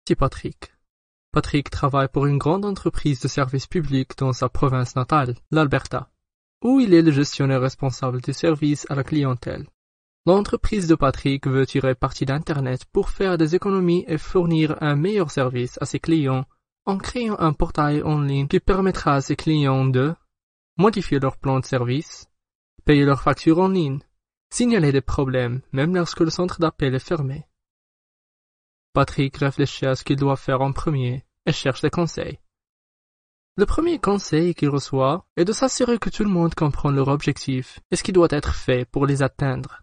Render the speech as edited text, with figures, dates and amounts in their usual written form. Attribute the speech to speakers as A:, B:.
A: C'est Patrick. Patrick travaille pour une grande entreprise de services publics dans sa province natale, l'Alberta, où il est le gestionnaire responsable des services à la clientèle. L'entreprise de Patrick veut tirer parti d'Internet pour faire des économies et fournir un meilleur service à ses clients en créant un portail en ligne qui permettra à ses clients de modifier leur plan de service, payer leurs factures en ligne, signaler des problèmes même lorsque le centre d'appel est fermé. Patrick réfléchit à ce qu'il doit faire en premier et cherche des conseils. Le premier conseil qu'il reçoit est de s'assurer que tout le monde comprend leur objectif et ce qui doit être fait pour les atteindre.